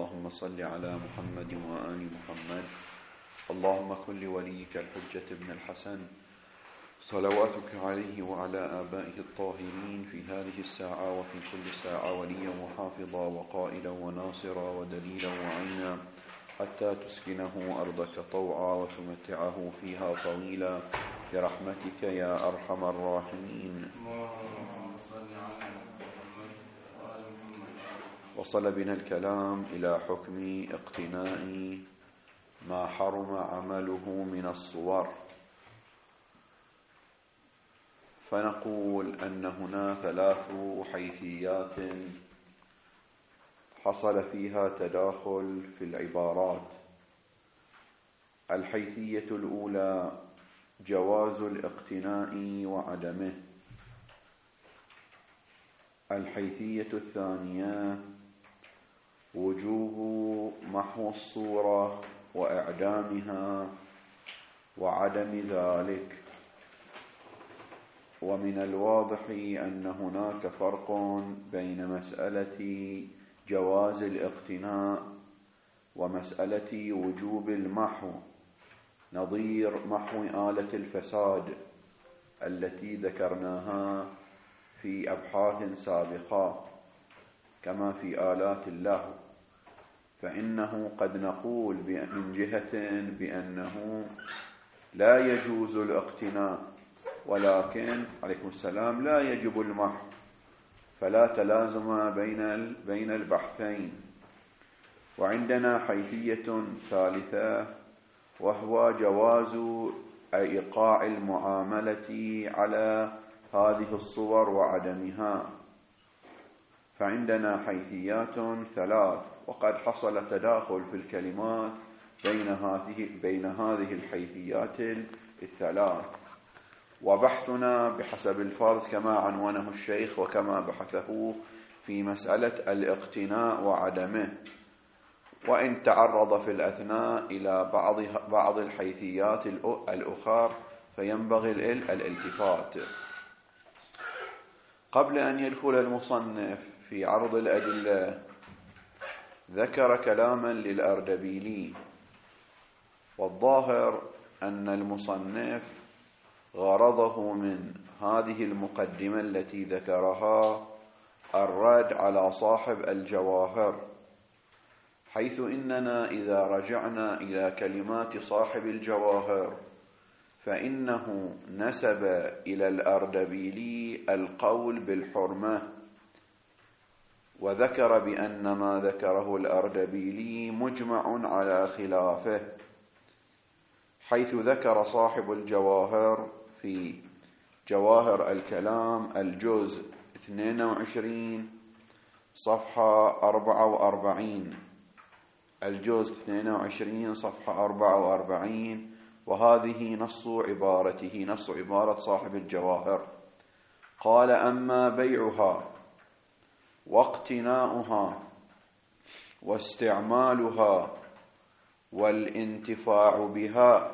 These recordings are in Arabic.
اللهم صل على محمد وآل محمد. اللهم كن لوليك الحجة ابن الحسن صلواتك عليه وعلى آبائه الطاهرين في هذه الساعة وفي كل ساعة وليا وحافظا وقائدا وناصرا ودليلا وعينا، حتى تسكنه أرضك طوعا وتمتعه فيها طويلا برحمتك يا أرحم الراحمين. وصل بنا الكلام إلى حكم اقتناء ما حرم عمله من الصور، فنقول أن هنا 3 حيثيات حصل فيها تداخل في العبارات. الحيثية الأولى جواز الاقتناء وعدمه. الحيثية الثانية وجوب محو الصورة وإعدامها وعدم ذلك. ومن الواضح أن هناك فرق بين مسألة جواز الاقتناء ومسألة وجوب المحو، نظير محو آلة الفساد التي ذكرناها في أبحاث سابقة كما في آلات اللهو. فإنه قد نقول من جهة بأنه لا يجوز الاقتناء، ولكن عليكم السلام لا يجب المحو، فلا تلازم بين البحثين. وعندنا حيثية ثالثة وهو جواز إيقاع المعاملة على هذه الصور وعدمها. فعندنا حيثيات 3، وقد حصل تداخل في الكلمات بين هذه الحيثيات 3. وبحثنا بحسب الفرض كما عنوانه الشيخ وكما بحثه في مسألة الاقتناء وعدمه، وإن تعرض في الأثناء إلى بعض الحيثيات الأخرى فينبغي الالتفات. قبل أن يدخل المصنف في عرض الأدلة ذكر كلاما للأردبيلي، والظاهر أن المصنف غرضه من هذه المقدمة التي ذكرها الرد على صاحب الجواهر، حيث إننا إذا رجعنا إلى كلمات صاحب الجواهر فإنه نسب إلى الأردبيلي القول بالحرمة، وذكر بأن ما ذكره الأردبيلي مجمع على خلافه، حيث ذكر صاحب الجواهر في جواهر الكلام الجزء 22 صفحة 44، الجزء 22 صفحة 44، وهذه نص عبارته، نص عبارة صاحب الجواهر. قال: أما بيعها واقتناؤها واستعمالها والانتفاع بها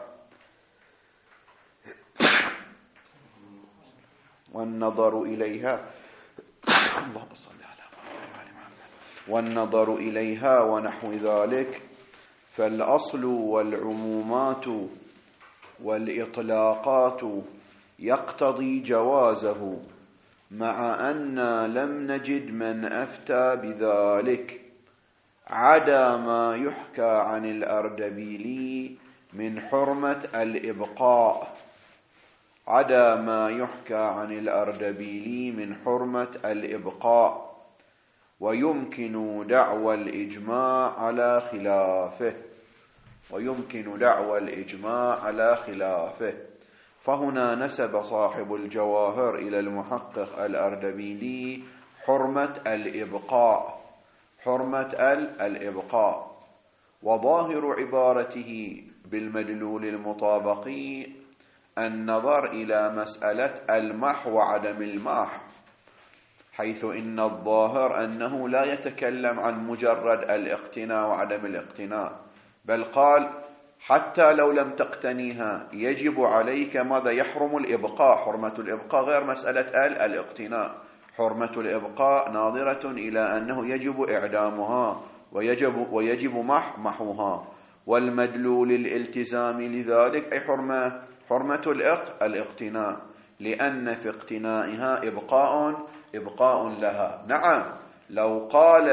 والنظر إليها اللهم صل على محمد والنظر إليها ونحو ذلك، فالأصل والعمومات والإطلاقات يقتضي جوازه، مع أن لم نجد من أفتى بذلك، عدا ما يحكى عن الأردبيلي من حرمة الإبقاء، عدا ما يحكى عن الأردبيلي من حرمة الإبقاء، ويمكن دعوى الإجماع على خلافه، ويمكن دعوى الإجماع على خلافه. فهنا نسب صاحب الجواهر إلى المحقق الأردبيلي حرمة الإبقاء، حرمة الإبقاء. وظاهر عبارته بالمدلول المطابقي النظر إلى مسألة المحو وعدم المحو، حيث إن الظاهر أنه لا يتكلم عن مجرد الاقتناء وعدم الاقتناء، بل قال حتى لو لم تقتنيها يجب عليك ماذا؟ يحرم الإبقاء. حرمة الإبقاء غير مسألة الاقتناء، حرمة الإبقاء ناظرة إلى أنه يجب إعدامها ويجب محوها، والمدلول الالتزام لذلك أي حرمة الاقتناء، لأن في اقتنائها إبقاء لها. نعم، لو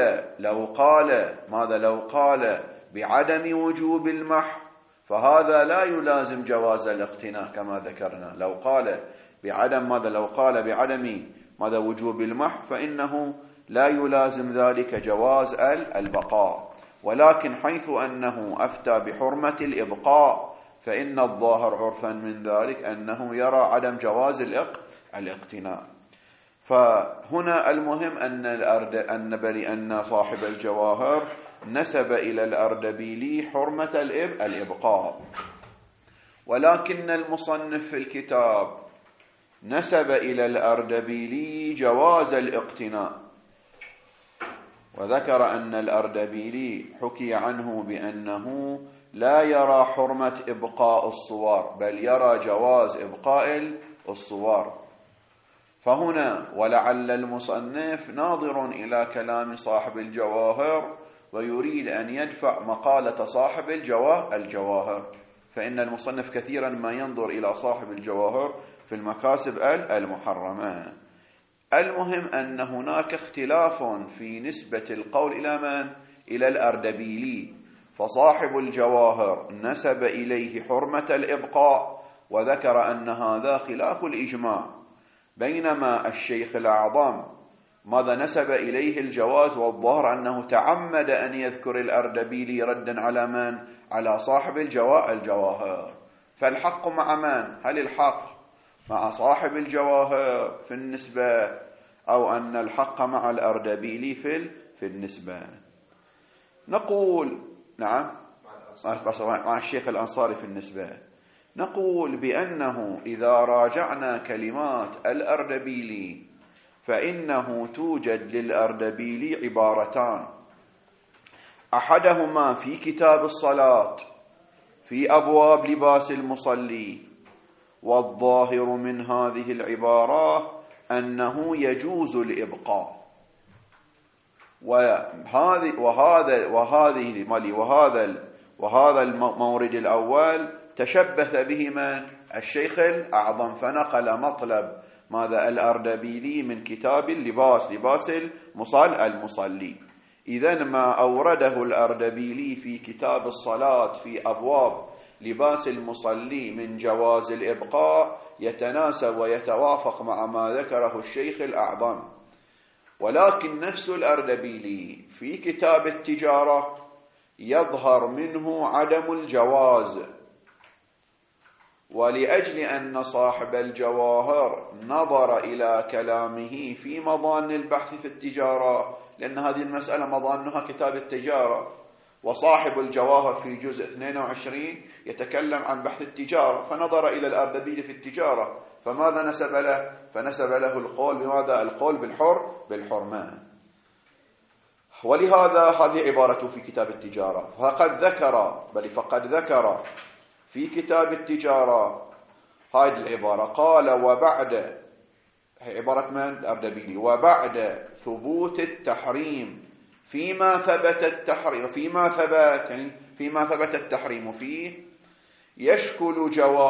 قال بعدم وجوب المحو فهذا لا يلازم جواز الاقتناء كما ذكرنا. لو قال بعدم وجوب المحو فإنه لا يلازم ذلك جواز البقاء، ولكن حيث أنه أفتى بحرمة الإبقاء فإن الظاهر عرفا من ذلك أنه يرى عدم جواز الاقتناء. فهنا المهم أن صاحب الجواهر نسب إلى الأردبيلي حرمة الإبقاء، ولكن المصنف في الكتاب نسب إلى الأردبيلي جواز الاقتناء، وذكر أن الأردبيلي حكي عنه بأنه لا يرى حرمة إبقاء الصور، بل يرى جواز إبقاء الصور. فهنا ولعل المصنف ناظر إلى كلام صاحب الجواهر ويريد أن يدفع مقالة صاحب الجواهر، فإن المصنف كثيرا ما ينظر إلى صاحب الجواهر في المكاسب المحرمة. المهم أن هناك اختلاف في نسبة القول إلى من؟ إلى الأردبيلي، فصاحب الجواهر نسب إليه حرمة الإبقاء وذكر أن هذا خلاف الإجماع، بينما الشيخ الأعظم ماذا نسب إليه الجواز، والظاهر أنه تعمد أن يذكر الأردبيلي ردا على من؟ على صاحب الجواهر. فالحق مع من؟ هل الحق مع صاحب الجواهر في النسبة، أو أن الحق مع الأردبيلي في النسبة؟ نقول نعم مع الشيخ الأنصاري في النسبة. نقول بأنه إذا راجعنا كلمات الأردبيلي فإنه توجد للأردبيلي عبارتان، أحدهما في كتاب الصلاة في أبواب لباس المصلي، والظاهر من هذه العبارة أنه يجوز الإبقاء، وهذا المورد الأول تشبث به من؟ الشيخ الأعظم، فنقل مطلب ماذا الأردبيلي من كتاب لباس المصلي. إذن ما أورده الأردبيلي في كتاب الصلاة في أبواب لباس المصلي من جواز الإبقاء يتناسب ويتوافق مع ما ذكره الشيخ الأعظم، ولكن نفس الأردبيلي في كتاب التجارة يظهر منه عدم الجواز، ولأجل أن صاحب الجواهر نظر إلى كلامه في مظان البحث في التجارة، لأن هذه المسألة مظانها كتاب التجارة، وصاحب الجواهر في جزء 22 يتكلم عن بحث التجارة، فنظر إلى الأردبيلي في التجارة، فماذا نسب له؟ فنسب له القول بماذا؟ القول بالحرمان. ولهذا هذه عبارته في كتاب التجارة، فقد ذكر في كتاب التجارة هذه العبارة، قال وبعد عبارة من؟ الأردبيلي، وبعد ثبوت التحريم فيما ثبت التحريم فيه يشكل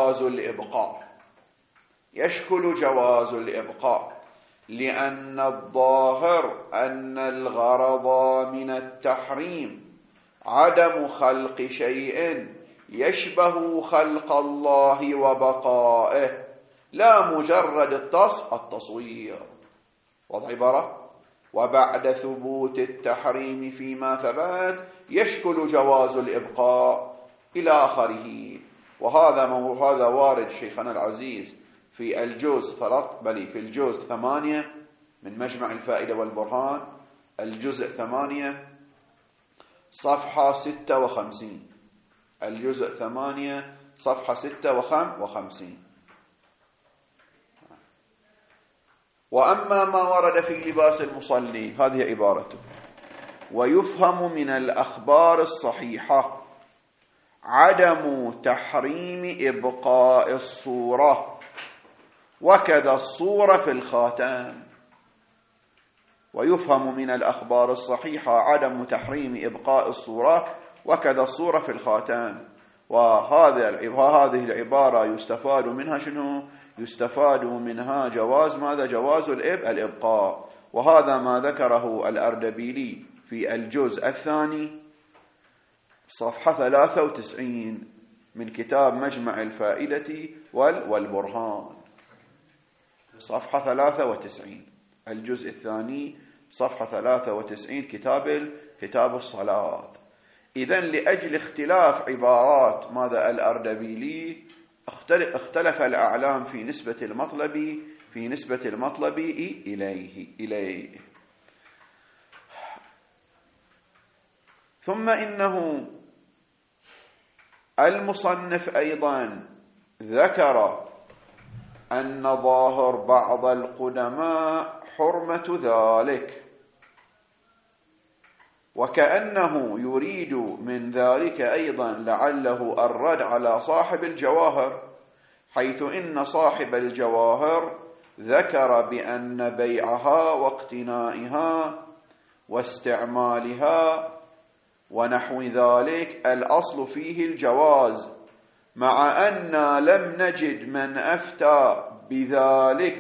جواز الإبقاء، لأن الظاهر أن الغرض من التحريم عدم خلق شيء يشبه خلق الله وبقائه، لا مجرد التصوير. واضح عبارة؟ وبعد ثبوت التحريم فيما ثبت يشكل جواز الإبقاء إلى آخره. وهذا وارد شيخنا العزيز في الجزء 8 من مجمع الفائدة والبرهان، الجزء 8 صفحة 56، الجزء 8 صفحة 56. وأما ما ورد في لباس المصلي هذه عبارته: ويفهم من الأخبار الصحيحة عدم تحريم إبقاء الصورة، وكذا الصورة في الخاتم. ويفهم من الأخبار الصحيحة عدم تحريم إبقاء الصورة وكذا الصورة في الخاتم. وهذه العبارة يستفاد منها شنو؟ يستفاد منها جواز ماذا؟ جواز الإبقاء. وهذا ما ذكره الأردبيلي في الجزء الثاني صفحة 93 من كتاب مجمع الفائدة والبرهان، صفحة 93 الجزء الثاني صفحة 93 كتاب الصلاة. إذن لأجل اختلاف عبارات ماذا الأردبيلي اختلف الأعلام في نسبة المطلب إليه. ثم إنه المصنف أيضا ذكر أن ظاهر بعض القدماء حرمة ذلك، وكأنه يريد من ذلك أيضا لعله الرد على صاحب الجواهر، حيث إن صاحب الجواهر ذكر بأن بيعها واقتنائها واستعمالها ونحو ذلك الأصل فيه الجواز، مع أن لم نجد من أفتى بذلك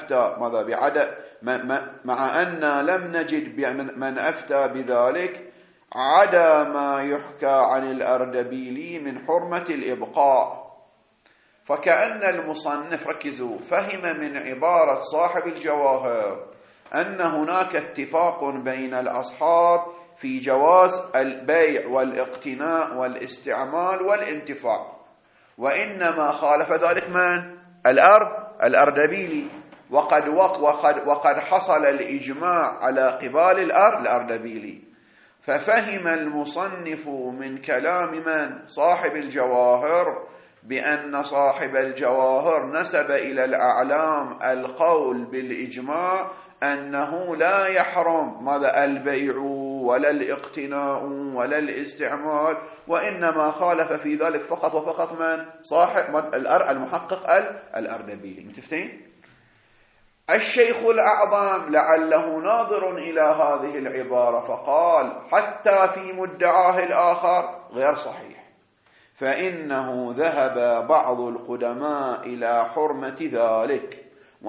مع أن لم نجد من أفتى بذلك عدا ما يحكى عن الأردبيلي من حرمة الإبقاء. فكأن المصنف ركزوا فهم من عبارة صاحب الجواهر أن هناك اتفاق بين الأصحاب في جواز البيع والاقتناء والاستعمال والانتفاع، وإنما خالف ذلك من؟ الأردبيلي. وقد حصل الإجماع على قبال الأردبيلي. ففهم المصنف من كلام من؟ صاحب الجواهر، بأن صاحب الجواهر نسب إلى الأعلام القول بالإجماع أنه لا يحرم ماذا؟ البيع ولا الاقتناء ولا الاستعمال، وإنما خالف في ذلك فقط وفقط من؟ صاحب المحقق الأردبيلي. متفتين؟ الشيخ الأعظم لعله ناظر إلى هذه العبارة فقال حتى في مدعاه الآخر غير صحيح، فإنه ذهب بعض القدماء إلى حرمة ذلك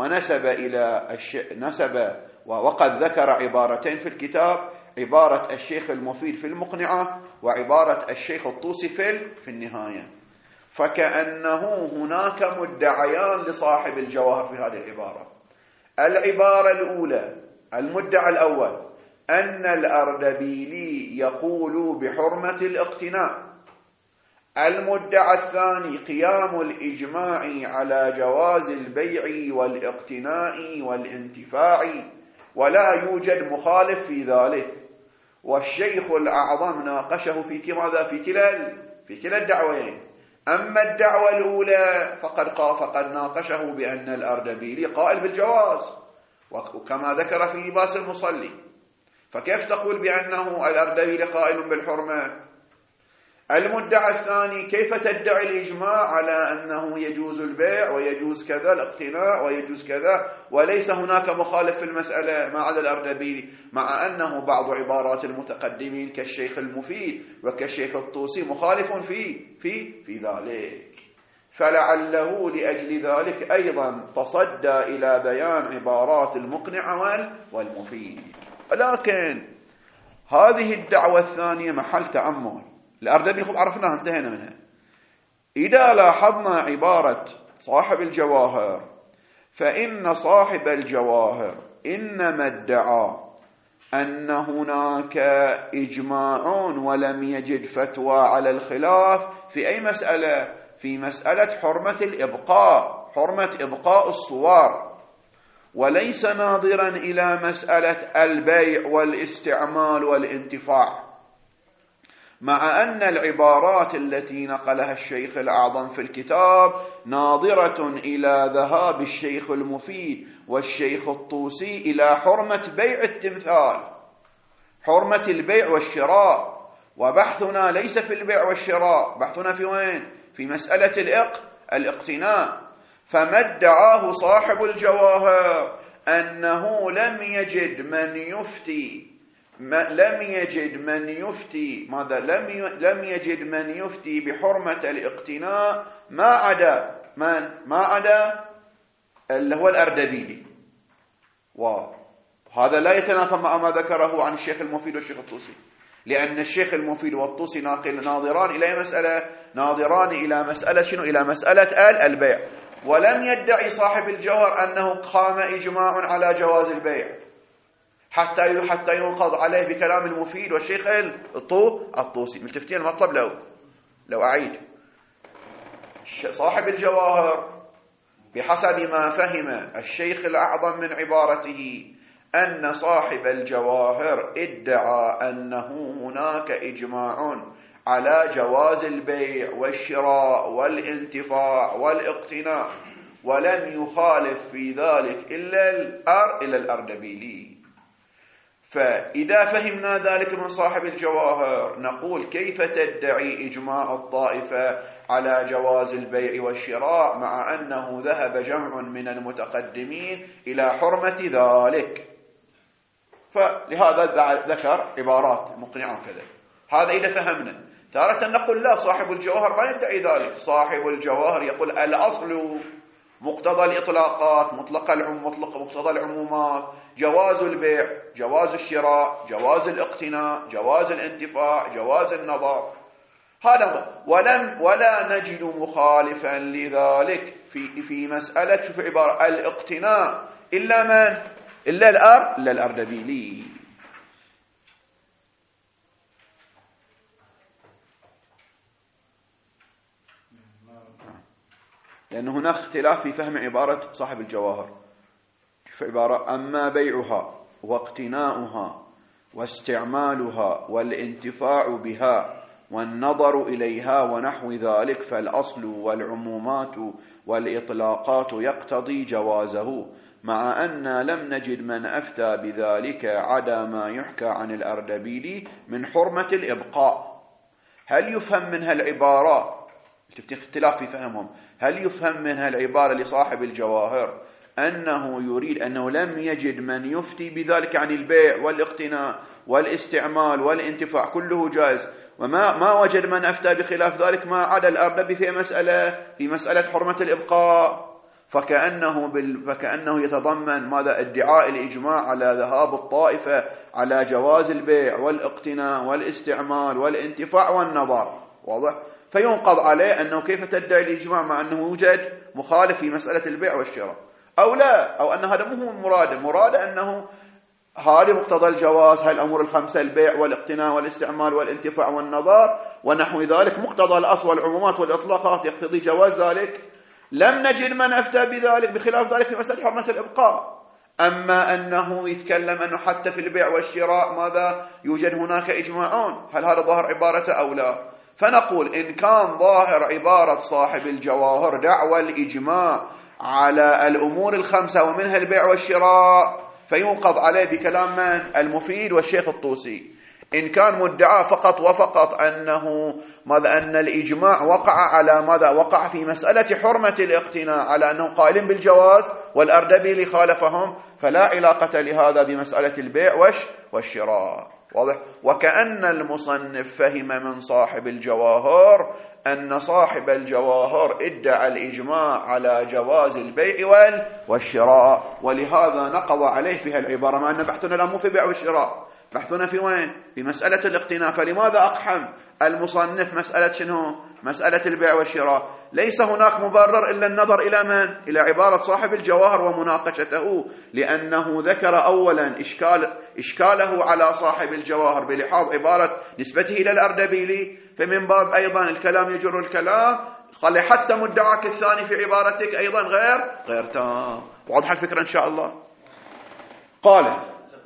وقد ذكر عبارتين في الكتاب، عبارة الشيخ المفيد في المقنعة وعبارة الشيخ الطوسي في النهاية. فكأنه هناك مدعيان لصاحب الجواهر في هذه العبارة. العبارة الأولى المدعى الأول أن الأردبيلي يقول بحرمة الاقتناء، المدعى الثاني قيام الإجماع على جواز البيع والاقتناء والانتفاع ولا يوجد مخالف في ذلك. والشيخ الأعظم ناقشه في كلا الدعوين. أما الدعوة الأولى فقد ناقشه بأن الأردبيلي قائل بالجواز، وكما ذكر في لباس المصلي، فكيف تقول بأنه الأردبيلي قائل بالحرمة؟ المدعى الثاني كيف تدعي الإجماع على أنه يجوز البيع ويجوز كذا الاقتناء ويجوز كذا وليس هناك مخالف في المسألة ما عدا الأردبيلي، مع أنه بعض عبارات المتقدمين كالشيخ المفيد وكالشيخ الطوسي مخالف في ذلك. فلعله لأجل ذلك أيضا تصدى إلى بيان عبارات المقنع والمفيد. لكن هذه الدعوة الثانية محل تأمل. الأردبيلي خب عرفناها انتهينا منها. إذا لاحظنا عبارة صاحب الجواهر فإن صاحب الجواهر إنما ادعى أن هناك إجماع ولم يجد فتوى على الخلاف في أي مسألة؟ في مسألة حرمة الإبقاء، حرمة إبقاء الصور، وليس ناظرا إلى مسألة البيع والاستعمال والانتفاع، مع أن العبارات التي نقلها الشيخ الأعظم في الكتاب ناظرة إلى ذهاب الشيخ المفيد والشيخ الطوسي إلى حرمة بيع التمثال، حرمة البيع والشراء. وبحثنا ليس في البيع والشراء، بحثنا في وين؟ في مسألة الاقتناء. فما ادعاه صاحب الجواهر أنه لم يجد من يفتي بحرمة الاقتناء ما عدا اللي هو الأردبيلي. وهذا لا يتنافى مع ما ذكره عن الشيخ المفيد والشيخ الطوسي، لأن الشيخ المفيد والطوسي ناظران إلى مسألة شنو؟ إلى مسألة البيع. ولم يدعي صاحب الجوهر أنه قام إجماع على جواز البيع حتى ينقض عليه بكلام المفيد والشيخ الطوسي. ملتفتين المطلب لو أعيد. صاحب الجواهر بحسب ما فهم الشيخ الأعظم من عبارته أن صاحب الجواهر ادعى أنه هناك إجماع على جواز البيع والشراء والانتفاع والاقتناء، ولم يخالف في ذلك إلا الأردبيلي. فإذا فهمنا ذلك من صاحب الجواهر نقول كيف تدعي إجماع الطائفة على جواز البيع والشراء مع أنه ذهب جمع من المتقدمين إلى حرمة ذلك؟ فلهذا ذكر عبارات مقنعة كذا. هذا إذا فهمنا. تارة نقول لا، صاحب الجواهر ما يدعي ذلك. صاحب الجواهر يقول الأصل مقتضى الإطلاقات، مقتضى العمومات، جواز البيع، جواز الشراء، جواز الاقتناء، جواز الانتفاع، جواز النظر. هذا ولا نجد مخالفا لذلك في مسألة شوف عبارة الاقتناء إلا من؟ إلا الأردبيلي. لأن هناك اختلاف في فهم عبارة صاحب الجواهر. في عبارة أما بيعها واقتناؤها واستعمالها والانتفاع بها والنظر إليها ونحو ذلك فالأصل والعمومات والإطلاقات يقتضي جوازه، مع أن لم نجد من أفتى بذلك عدا ما يحكى عن الأردبيلي من حرمة الإبقاء. هل يفهم منها العبارة؟ اختلاف في فهمهم. هل يفهم منها العبارة لصاحب الجواهر أنه يريد أنه لم يجد من يفتي بذلك عن البيع والاقتناء والاستعمال والانتفاع كله جائز، وما وجد من أفتى بخلاف ذلك ما عدا الأردبي في مسألة حرمة الإبقاء؟ فكأنه يتضمن ماذا؟ ادعاء الإجماع على ذهاب الطائفة على جواز البيع والاقتناء والاستعمال والانتفاع والنظر. واضح؟ فينقض عليه أنه كيف تدعي الإجماع مع أنه يوجد مخالف في مسألة البيع والشراء، أو لا، أو أن هذا مو مراد أنه هذه مقتضى الجواز، هاي الأمور الخمسة: البيع والاقتناء والاستعمال والانتفاع والنظر ونحو ذلك، مقتضى الأصل والعمومات والإطلاقات يقتضي جواز ذلك. لم نجد من أفتى بذلك بخلاف ذلك في مسألة حرمة الإبقاء. أما أنه يتكلم أنه حتى في البيع والشراء ماذا؟ يوجد هناك إجماع، هل هذا ظاهر عبارته أو لا؟ فنقول إن كان ظاهر عبارة صاحب الجواهر دعوى الإجماع على الأمور الخمسة ومنها البيع والشراء فينقض عليه بكلام من؟ المفيد والشيخ الطوسي. إن كان مدعى فقط وفقط أن الإجماع وقع على ماذا؟ وقع في مسألة حرمة الاقتناء على أنهم قائلين بالجواز والأردبيلي خالفهم، فلا علاقة لهذا بمسألة البيع والشراء. واضح؟ وكأن المصنف فهم من صاحب الجواهر أن صاحب الجواهر ادعى الإجماع على جواز البيع والشراء، ولهذا نقض عليه في هالعبارة، مع أن بحثنا الآن مو في بيع والشراء، بحثنا في وين؟ في مسألة الاقتناء. فلماذا أقحم المصنف مسألة شنو؟ مسألة البيع والشراء. ليس هناك مبرر إلا النظر إلى من؟ إلى عبارة صاحب الجواهر ومناقشته، لأنه ذكر أولا إشكاله على صاحب الجواهر بلحاظ عبارة نسبته إلى الأردبيلي، فمن باب أيضا الكلام يجر الكلام، قال حتى مدعاك الثاني في عبارتك أيضا غير تام. واضح الفكرة إن شاء الله؟ قال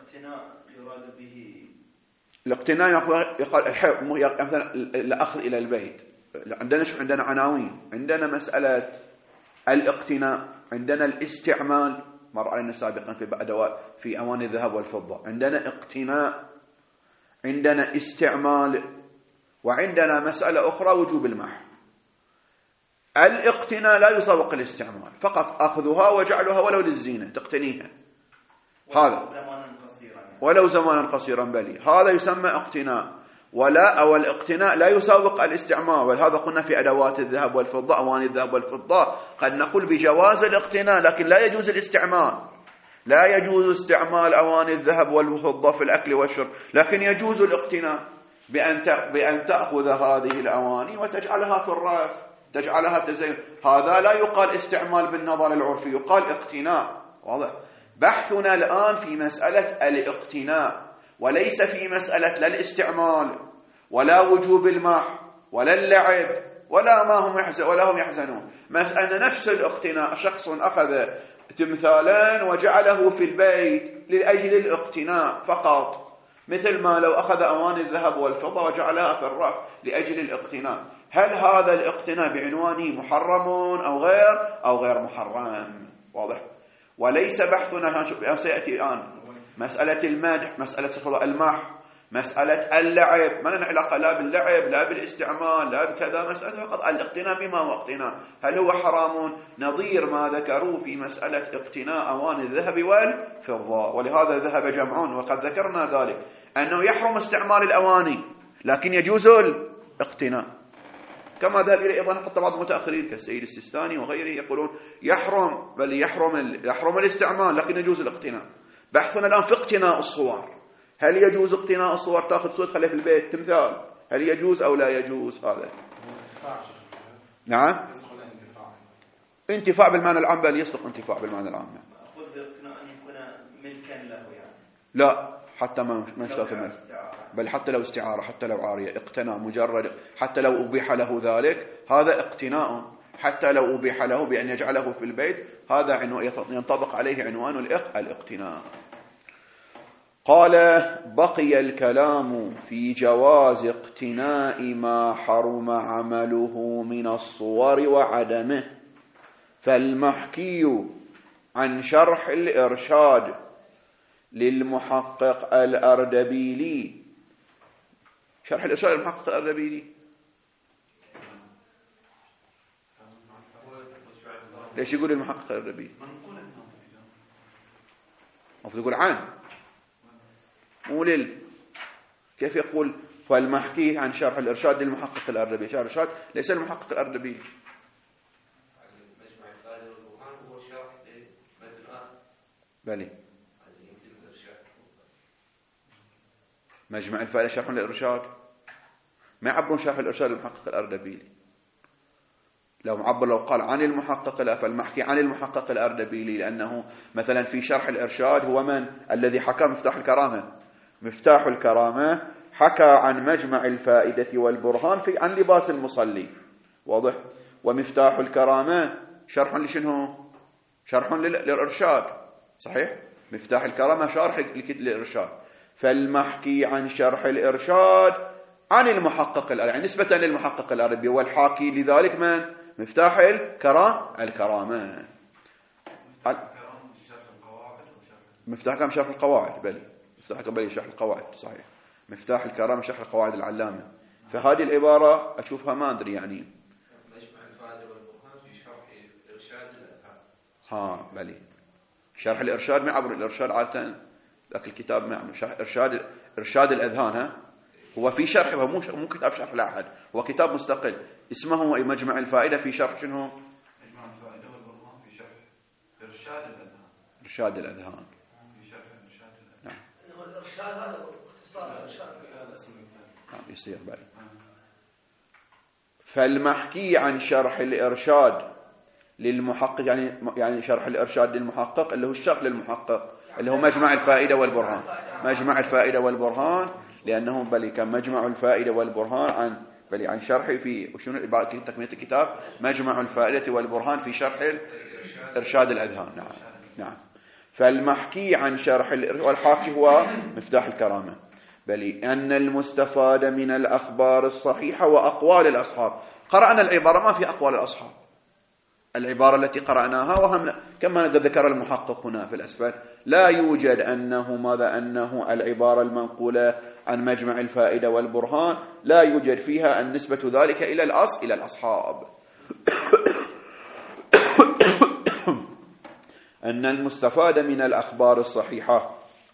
الاقتناء يقول مثلا الأخذ إلى البيت. عندنا عناوين، عندنا مسألة الاقتناء، عندنا الاستعمال مر علينا سابقا في أواني الذهب والفضة، عندنا اقتناء، عندنا استعمال، وعندنا مسألة أخرى وجوب المحو. الاقتناء لا يسبق الاستعمال، فقط أخذها وجعلها ولو للزينة تقتنيها، هذا ولو زمانا قصيرا بلي، هذا يسمى اقتناء. ولا أو الاقتناء لا يساوق الاستعمال، ولهذا قلنا في أدوات الذهب والفضة، أواني الذهب والفضة، قد نقول بجواز الاقتناء لكن لا يجوز الاستعمال. لا يجوز استعمال أواني الذهب والفضة في الأكل والشرب، لكن يجوز الاقتناء بأن تأخذ هذه الأواني وتجعلها في الرف، تجعلها تزين. هذا لا يقال استعمال بالنظر العرفي، يقال اقتناء. واضح؟ بحثنا الآن في مسألة الاقتناء، وليس في مسألة لا الاستعمال ولا وجوب المح ولا اللعب ولا هم يحزنون. مسألة نفس الاقتناء، شخص أخذ تمثالا وجعله في البيت لأجل الاقتناء فقط، مثل ما لو أخذ أواني الذهب والفضة وجعلها في الرف لأجل الاقتناء. هل هذا الاقتناء بعنوانه محرم أو غير محرم؟ واضح؟ وليس بحثنا سيأتي الآن مسألة المدح، مسألة المح، مسألة اللعب، ما لنا علاقة لا باللعب لا بالاستعمال لا بكذا، مسألة فقط الاقتناء. بما هو اقتناء؟ هل هو حرام؟ نظير ما ذكروا في مسألة اقتناء أواني الذهب والفضة. ولهذا ذهب جمعون وقد ذكرنا ذلك أنه يحرم استعمال الأواني لكن يجوز الاقتناء، كما ذهب إليه أيضا حتى بعض المتأخرين كالسيد السيستاني وغيره يقولون يحرم، بل يحرم الاستعمال لكن يجوز الاقتناء. بحثنا الآن في اقتناء الصور، هل يجوز اقتناء الصور؟ تأخذ صورة خليها في البيت تمثال، هل يجوز أو لا يجوز؟ هذا نعم انتفاع بالمعنى العام، بل يصدق انتفاع بالمعنى العام. أخذ اقتناء أن يكون ملكا له يعني؟ لا، حتى ما اشترط منه، بل حتى لو استعارة، حتى لو عارية، اقتناء مجرد، حتى لو أبيح له ذلك هذا اقتناء، حتى لو أبيح له بأن يجعله في البيت هذا ينطبق عليه عنوان الاقتناء. قال: بقي الكلام في جواز اقتناء ما حرم عمله من الصور وعدمه، فالمحكي عن شرح الإرشاد للمحقق الأردبيلي. شرح الإرشاد للمحقق الأردبيلي ليش يقول المحقق الأردبيلي؟ المفروض يقول عن مولل. كيف يقول فالمحكي عن شرح الإرشاد للمحقق الأردبيلي؟ شرح الإرشاد ليس المحقق الأردبيلي. بلي مجمع الفائدة شرح للإرشاد، ما يعبرون شرح الإرشاد للمحقق الأردبيلي. لو قال عن المحقق، لا، فالمحكي عن المحقق الأردبيلي، لأنه مثلا في شرح الإرشاد هو من الذي حكى مفتاح الكرامة. مفتاح الكرامة حكى عن مجمع الفائدة والبرهان عن لباس المصلي. واضح؟ ومفتاح الكرامة شرح لشنو؟ شرح للإرشاد. صحيح؟ مفتاح الكرامة شرح للإرشاد. فالمحكي عن شرح الإرشاد عن المحقق يعني نسبة للمحقق الأردبيلي، والحاكي لذلك من؟ مفتاح الكرامة. مفتاح الكرامة شرح القواعد، بلي مفتاح الكرامة شرح القواعد. صحيح، مفتاح الكرامة شرح القواعد العلامة. فهذه العبارة أشوفها ما أدري يعني مجمع الفائدة والبرهان في شرح إرشاد الأذهان. بلي شرح الإرشاد ما يعبر الإرشاد عادة، لكن الكتاب ما يعبر شرح إرشاد الأذهان. هو في شرح، هو مو كتاب شرح لأحد، هو كتاب مستقل اسمه مجمع الفائدة في شرح شنو؟ مجمع الفائدة والبرهان في شرح إرشاد الأذهان. إرشاد الأذهان في شرح إرشاد الأذهان. نعم. الإرشاد هذا اختصار الإرشاد. يصير بالي. فالمحكي عن شرح الإرشاد للمحقق يعني شرح الإرشاد للمحقق اللي هو الشرح للمحقق اللي هو مجمع الفائدة والبرهان. مجمع الفائدة والبرهان لأنه بلي كان مجمع الفائدة والبرهان عن شرح في وشنو تكملة الكتاب مجمع الفائدة والبرهان في شرح إرشاد الأذهان. نعم. فالمحكي عن شرح والحاكي هو مفتاح الكرامة. بل أن المستفاد من الأخبار الصحيحة وأقوال الأصحاب. قرأنا العبارة ما في أقوال الأصحاب، العبارة التي قرأناها وهم كما ذكر المحقق هنا في الأسفل لا يوجد أنه العبارة المنقولة عن مجمع الفائدة والبرهان لا يوجد فيها النسبة ذلك إلى الأصحاب. أن المستفاد من الأخبار الصحيحة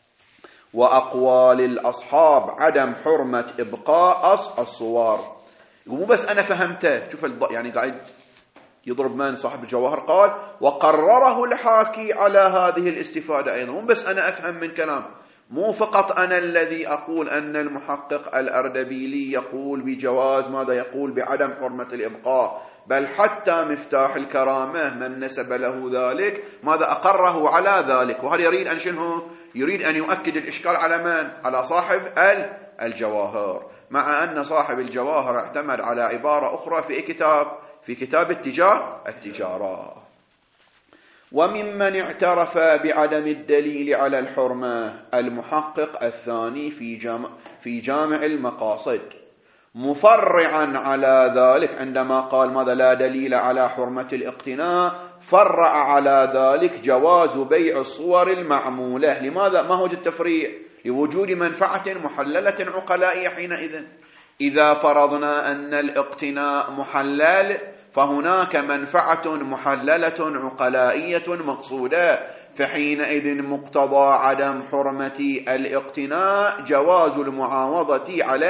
وأقوال الأصحاب عدم حرمة إبقاء الصور. مو بس أنا فهمته، شوف يعني قاعد يضرب من صاحب الجواهر، قال وقرره الحاكي على هذه الاستفادة أيضا. مو بس أنا أفهم من كلام، مو فقط أنا الذي أقول أن المحقق الأردبيلي يقول بجواز، ماذا يقول بعدم حرمة الإبقاء، بل حتى مفتاح الكرامة من نسب له ذلك ماذا أقره على ذلك. وهذا يريد أن شنو؟ يريد أن يؤكد الإشكال على من؟ على صاحب الجواهر، مع أن صاحب الجواهر اعتمد على عبارة أخرى في كتاب التجارة. وممن اعترف بعدم الدليل على الحرمة المحقق الثاني في جامع المقاصد، مفرعا على ذلك عندما قال ماذا لا دليل على حرمة الاقتناء، فرع على ذلك جواز بيع الصور المعمولة. لماذا؟ ما هو التفريع؟ لوجود منفعة محللة عقلائية. حينئذ إذا فرضنا أن الاقتناء محلل فهناك منفعة محللة عقلائية مقصودة، فحينئذ مقتضى عدم حرمة الاقتناء جواز المعاوضة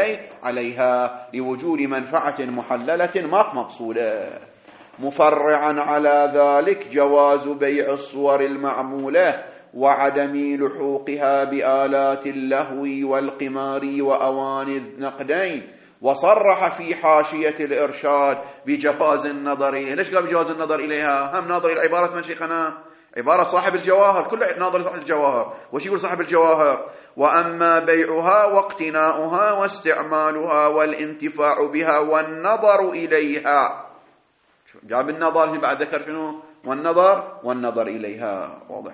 عليها لوجود منفعة محللة مقصودة. مفرعا على ذلك جواز بيع الصور المعمولة وعدم لحوقها بآلات اللهو والقمار وأواني النقدين. وصرح في حاشية الإرشاد بجواز النظر إليها. ليش قال بجواز النظر إليها؟ هم ناظر إلى عبارة من شيخنا، عبارة صاحب الجواهر، كل ناظر صاحب الجواهر. وش يقول صاحب الجواهر؟ وأما بيعها واقتناؤها واستعمالها والانتفاع بها والنظر إليها. جاب النظر بعد ذكر شنو؟ والنظر إليها. واضح؟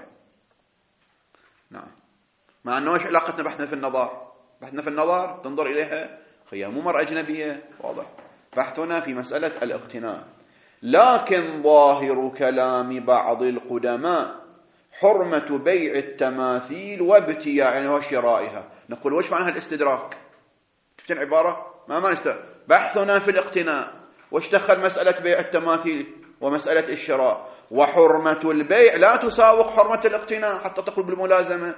نعم. مع أنه إيش علاقتنا بحثنا في النظر؟ بحثنا في النظر تنظر إليها هي مو مرأة أجنبية. واضح؟ بحثنا في مسألة الاقتناء. لكن ظاهر كلام بعض القدماء حرمة بيع التماثيل وابتياعها وشرائها. نقول وش معنى الاستدراك؟ شفتين عبارة؟ ما نستدرك. بحثنا في الاقتناء، وش دخل مسألة بيع التماثيل ومسألة الشراء؟ وحرمة البيع لا تساوق حرمة الاقتناء حتى تقول بالملازمة.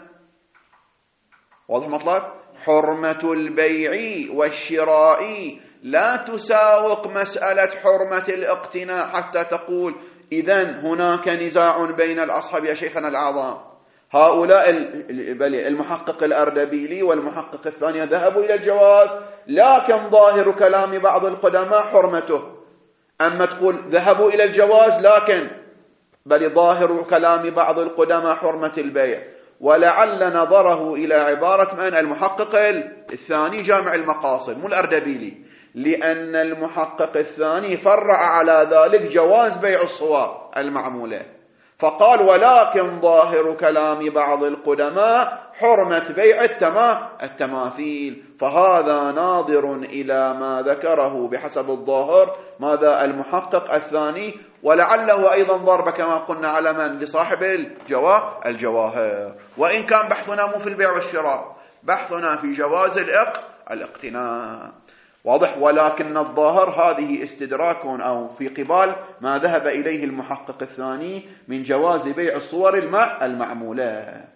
واضح المطلب؟ حرمة البيع والشراء لا تساوق مسألة حرمة الاقتناء حتى تقول إذن هناك نزاع بين الأصحاب يا شيخنا الأعظم. هؤلاء المحقق الأردبيلي والمحقق الثاني ذهبوا إلى الجواز، لكن ظاهر كلام بعض القدماء حرمته. أما تقول ذهبوا إلى الجواز لكن بل ظاهر كلام بعض القدماء حرمة البيع. ولعل نظره إلى عبارة من؟ المحقق الثاني جامع المقاصد، مو الأردبيلي، لأن المحقق الثاني فرع على ذلك جواز بيع الصور المعمولة، فقال ولكن ظاهر كلام بعض القدماء حرمة بيع التماثيل. فهذا ناظر إلى ما ذكره بحسب الظاهر ماذا المحقق الثاني، ولعله أيضا ضرب كما قلنا على من؟ لصاحب الجواهر. وإن كان بحثنا مو في البيع والشراء، بحثنا في جواز الاقتناء. واضح؟ ولكن الظاهر هذه استدراك أو في قبال ما ذهب إليه المحقق الثاني من جواز بيع الصور المعمولة.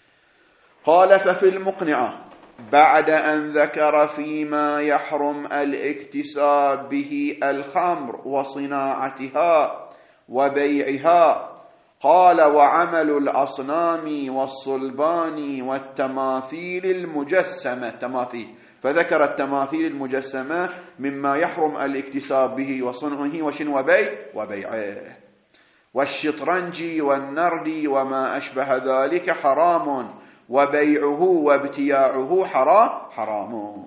قال ففي المقنعة بعد أن ذكر فيما يحرم الاكتساب به الخمر وصناعتها وبيعها، قال وعمل الأصنام والصلبان والتماثيل المجسمة. تماثيل، فذكر التماثيل المجسمة مما يحرم الاكتساب به وصنعه وبيعه. والشطرنج والنرد وما أشبه ذلك حرام، وبيعه وابتياعه حرام.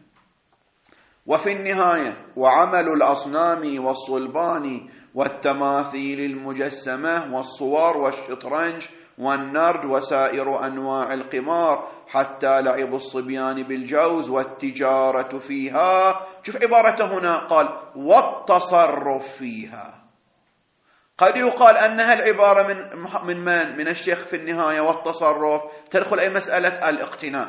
وفي النهاية وعمل الأصنام والصلبان والتماثيل المجسمة والصور والشطرنج والنرد وسائر أنواع القمار حتى لعب الصبيان بالجوز والتجارة فيها. شوف عبارته هنا، قال والتصرف فيها. قد يقال أنها العبارة من الشيخ في النهاية والتصرف تدخل أي مسألة الاقتناء،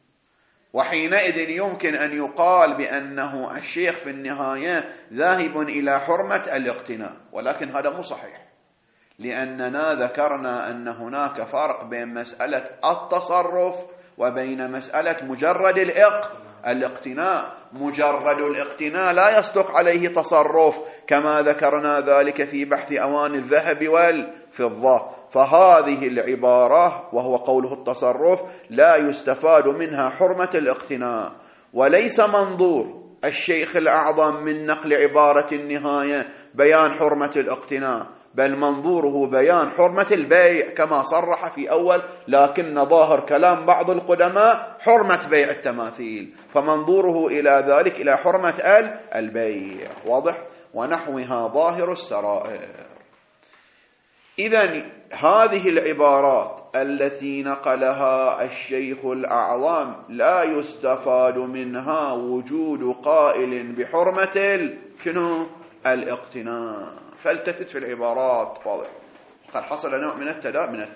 وحينئذ يمكن أن يقال بأنه الشيخ في النهاية ذاهب إلى حرمة الاقتناء، ولكن هذا مو صحيح، لأننا ذكرنا أن هناك فرق بين مسألة التصرف وبين مسألة مجرد الاقتناء. مجرد الاقتناء لا يصدق عليه تصرف، كما ذكرنا ذلك في بحث أواني الذهب والفضة. فهذه العبارة وهو قوله التصرف لا يستفاد منها حرمة الاقتناء، وليس منظور الشيخ الأعظم من نقل عبارة النهاية بيان حرمة الاقتناء، بل منظوره بيان حرمة البيع كما صرح في أول، لكن ظاهر كلام بعض القدماء حرمة بيع التماثيل، فمنظوره إلى ذلك إلى حرمة البيع. واضح؟ ونحوها ظاهر السرائر. إذن هذه العبارات التي نقلها الشيخ الأعظم لا يستفاد منها وجود قائل بحرمة الاقتناء. فالتفت في العبارات. واضح؟ قد حصل نوع من التداخل. لو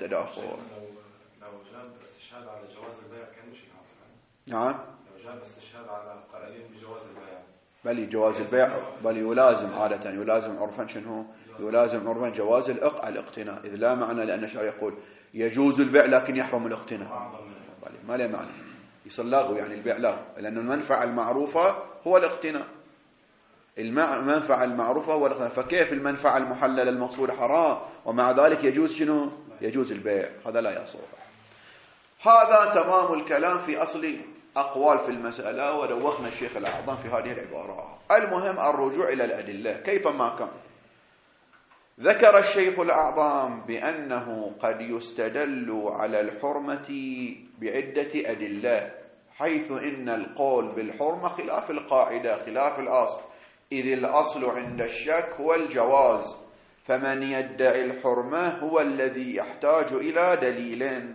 جاب استشهاد على جواز البيع كان مش حاصل. نعم. لو جاب استشهاد على قائلين بجواز البيع. بل جواز البيع بل يلازم عادة، يلازم عرفا شنو؟ يلازم عرفا جواز الاقتناء، إذ لا معنى لأن الشرع يقول يجوز البيع لكن يحرم الاقتناء. ما له معنى، يصير لغو، يعني البيع لغو، لأن المنفعة المعروفة هو الاقتناء. المنفعة المعروفة هو الاقتناء، فكيف المنفعة المحللة المقصود حرام ومع ذلك يجوز شنو؟ يجوز البيع؟ هذا لا يصح. هذا تمام الكلام في أصل أقوال في المسألة، ودوخنا الشيخ الأعظم في هذه العبارات. المهم الرجوع إلى الأدلة كيفما كان. ذكر الشيخ الأعظم بأنه قد يستدل على الحرمة بعدة أدلة، حيث إن القول بالحرمة خلاف القاعدة، خلاف الأصل، إذ الأصل عند الشك هو الجواز، فمن يدعي الحرمة هو الذي يحتاج إلى دليل.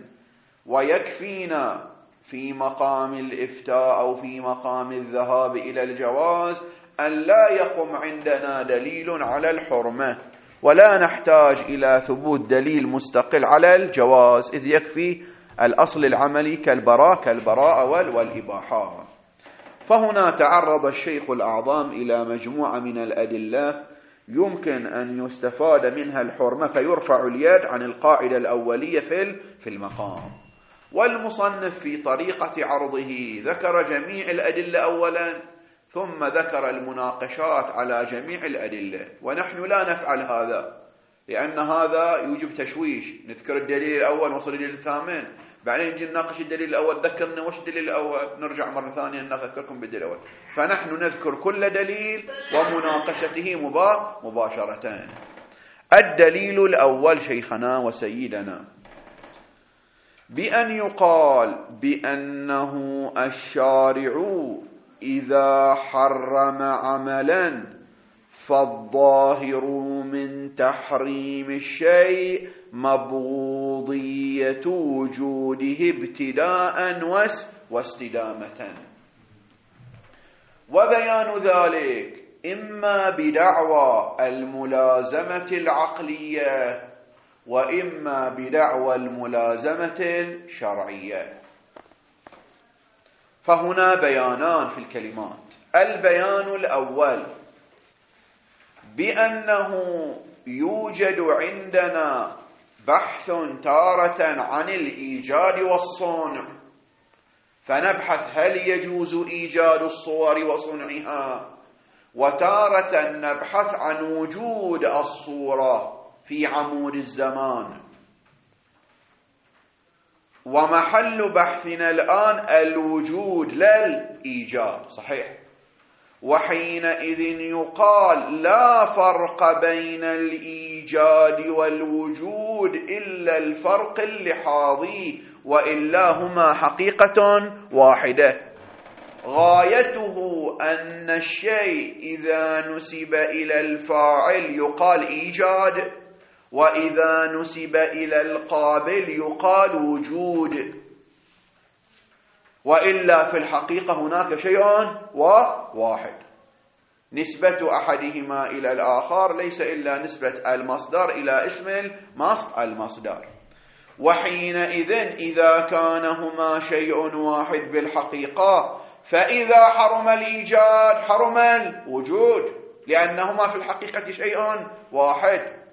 ويكفينا في مقام الإفتاء أو في مقام الذهاب إلى الجواز أن لا يقم عندنا دليل على الحرمة، ولا نحتاج إلى ثبوت دليل مستقل على الجواز، إذ يكفي الأصل العملي كالبراءة والإباحة. فهنا تعرض الشيخ الأعظم إلى مجموعة من الأدلة يمكن أن يستفاد منها الحرمة فيرفع اليد عن القاعدة الأولية في المقام. والمصنف في طريقة عرضه ذكر جميع الأدلة أولا، ثم ذكر المناقشات على جميع الأدلة، ونحن لا نفعل هذا لأن هذا يوجب تشويش. نذكر الدليل الأول وصل الدليل الثامن، بعدين نجي نناقش الدليل الأول، ذكرنا وش الدليل الأول، نرجع مرة ثانية نذكركم بالدليل الأول. فنحن نذكر كل دليل ومناقشته مباشرة. الدليل الأول شيخنا وسيدنا بأن يقال بأنه الشارع إذا حرم عملا فالظاهر من تحريم الشيء مبغوضية وجوده ابتداء واستدامة. وبيان ذلك إما بدعوى الملازمة العقلية وإما بدعوى الملازمة الشرعية. فهنا بيانان في الكلمات. البيان الأول بأنه يوجد عندنا بحث تارة عن الإيجاد والصنع، فنبحث هل يجوز إيجاد الصور وصنعها، وتارة نبحث عن وجود الصورة في عمود الزمان. ومحل بحثنا الآن الوجود للإيجاد، صحيح. وحينئذ يقال لا فرق بين الإيجاد والوجود إلا الفرق اللحاظي، وإلا هما حقيقة واحدة. غايته أن الشيء إذا نسب إلى الفاعل يقال إيجاد، وإذا نسب إلى القابل يقال وجود، وإلا في الحقيقة هناك شيء واحد. نسبة أحدهما إلى الآخر ليس إلا نسبة المصدر إلى اسم المصدر. وحينئذ إذا كانهما شيء واحد بالحقيقة، فإذا حرم الإيجاد حرم الوجود، لأنهما في الحقيقة شيء واحد.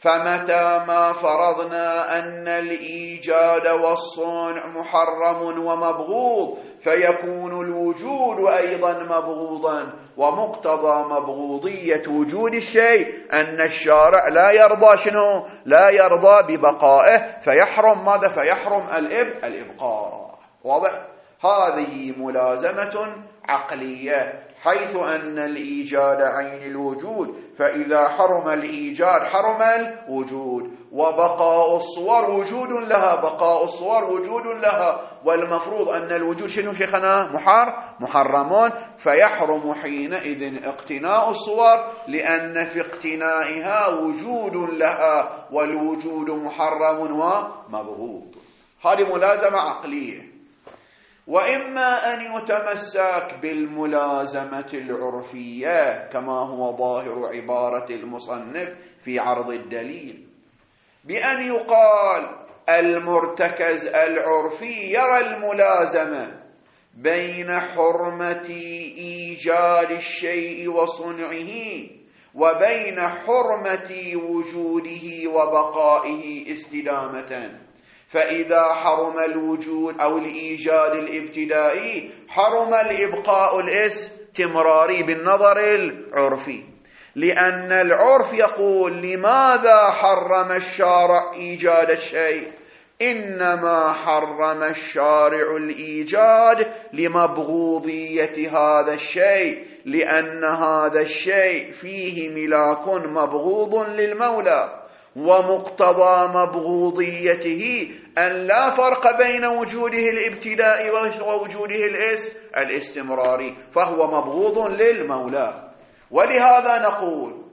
فمتى ما فرضنا أن الإيجاد والصنع محرم ومبغوض فيكون الوجود أيضا مبغوضا، ومقتضى مبغوضية وجود الشيء أن الشارع لا يرضى شنو؟ لا يرضى ببقائه، فيحرم ماذا؟ فيحرم الإبقاء. واضح؟ هذه ملازمة عقلية، حيث أن الإيجاد عين الوجود، فإذا حرم الإيجاد حرم الوجود، وبقاء الصور وجود لها، بقاء الصور وجود لها، والمفروض أن الوجود شنو شيخنا؟ محرمون، فيحرم حينئذ اقتناء الصور، لأن في اقتنائها وجود لها، والوجود محرم ومبغوض. هذه ملازمة عقلية. وإما أن يتمسك بالملازمة العرفية كما هو ظاهر عبارة المصنف في عرض الدليل، بأن يقال المرتكز العرفي يرى الملازمة بين حرمة إيجاد الشيء وصنعه وبين حرمة وجوده وبقائه استدامة. فإذا حرم الوجود أو الإيجاد الابتدائي حرم الإبقاء الاستمراري بالنظر العرفي، لأن العرف يقول لماذا حرم الشارع إيجاد الشيء؟ إنما حرم الشارع الإيجاد لمبغوضية هذا الشيء، لأن هذا الشيء فيه ملاك مبغوض للمولى، ومقتضى مبغوضيته أن لا فرق بين وجوده الابتدائي ووجوده الاستمراري، فهو مبغوض للمولى. ولهذا نقول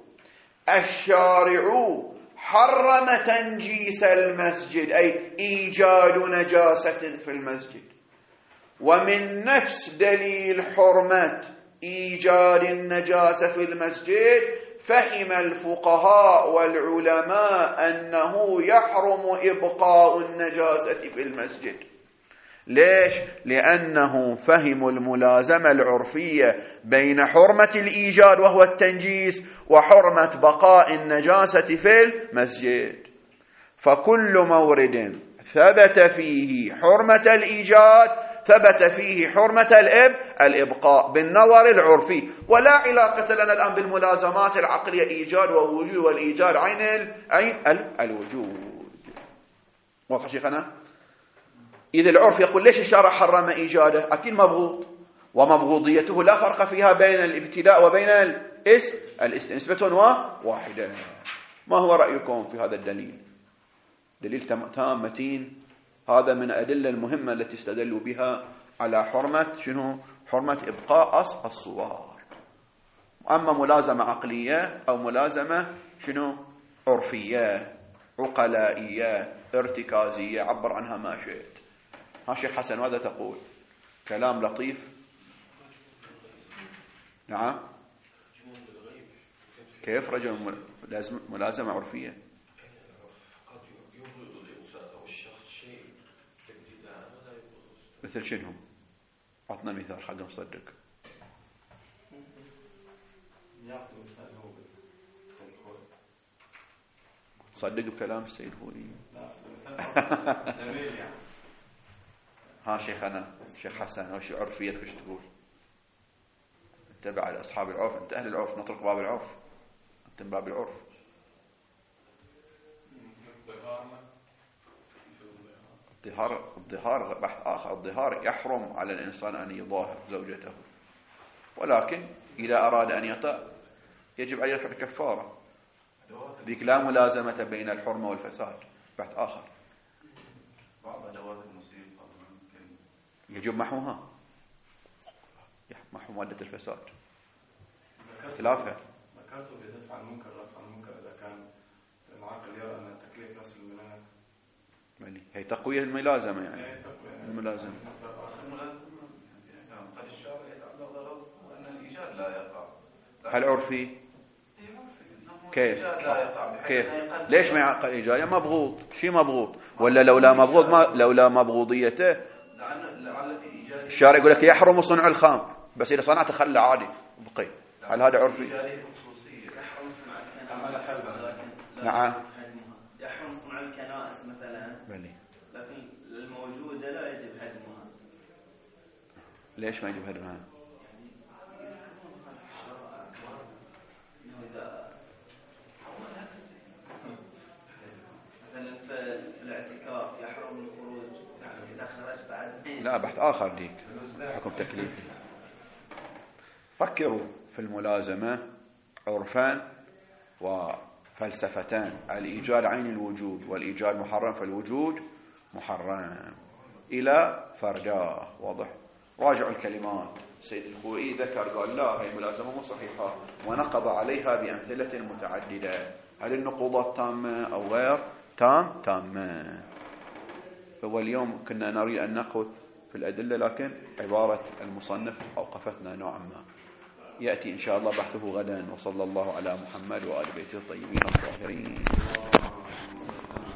الشارع حرم تنجيس المسجد، أي إيجاد نجاسة في المسجد، ومن نفس دليل حرمة إيجاد النجاسة في المسجد فهم الفقهاء والعلماء أنه يحرم إبقاء النجاسة في المسجد. ليش؟ لأنه فهموا الملازمة العرفية بين حرمة الإيجاد وهو التنجيس وحرمة بقاء النجاسة في المسجد. فكل مورد ثبت فيه حرمة الإيجاد ثبت فيه حرمة الإبقاء بالنظر العرفي، ولا علاقة لنا الآن بالملازمات العقلية إيجاد ووجود، والإيجاد عين الوجود. واضح شيخنا؟ إذا العرف يقول ليش الشارع حرم إيجاده؟ أكيد مبغوض، ومبغوضيته لا فرق فيها بين الابتداء وبين نسبة واحدة. ما هو رأيكم في هذا الدليل؟ دليل تام متين، هذا من الأدلة المهمة التي استدلوا بها على حرمة شنو؟ حرمة إبقاء الصور. أما ملازمة عقلية أو ملازمة شنو؟ عرفية عقلائية ارتكازية، عبر عنها ما شئت. ها شيخ حسن ماذا تقول؟ كلام لطيف. نعم. كيف رجل ملازمة عرفية؟ مثل شنو؟ عطنا مثال حق نصدق. صدق بكلام السيد خوري. ها شيخنا شيخ حسن وش عرفيتك وش تقول؟ تبع أصحاب العرف، أنت أهل العرف، نطرق باب العرف، أنت باب العرف. الظهار بحث آخر. الظهار يحرم على الإنسان أن يظاهر زوجته، ولكن إذا أراد أن يطأ يجب عليه الكفارة. ذيك لا ملازمة بين الحرمة والفساد، بحث آخر. بعض أدوات الموسيقى يجب محوها، محو مادة الفساد. خلافها. ذكرته بدفع المنكر رفع المنكر إذا كان العقل يرى أن التكليف نفس المناهج. هي تقوية الملازمة يعني. الملازمة. قد الشارع يتعلق ضرر أن الإيجاد لا يقع. هل عرفي؟ كيف؟ ليش ما يعقل إيجاد؟ مبغوض. شيء مبغوض. ولا لولا مبغوضيته الشارع يقول لك يحرم صنع الخام، بس إذا صنعته خلى عادي بقي. هل هذا عرفي؟ نعم. ليش ما يجوز هدمها؟ مثلا في الاعتكاف يحرم الخروج إذا خرج بعد لا، بحث آخر ليك، حكم تكليفي. فكروا في الملازمة عرفان وفلسفتان، الإيجاد عين الوجود والإيجاد محرم، فالوجود محرم إلى فرداه. واضح؟ راجعوا الكلمات. سيد الخوئي ذكر قال لا، هي ملازمة مو صحيحة، ونقض عليها بأمثلة متعددة. هل النقوضات تامة أو غير تامة؟ واليوم كنا نريد أن نأخذ في الأدلة، لكن عبارة المصنف أوقفتنا نوعا ما. يأتي إن شاء الله بحثه غدا. وصلى الله على محمد وآل بيته الطيبين الطاهرين.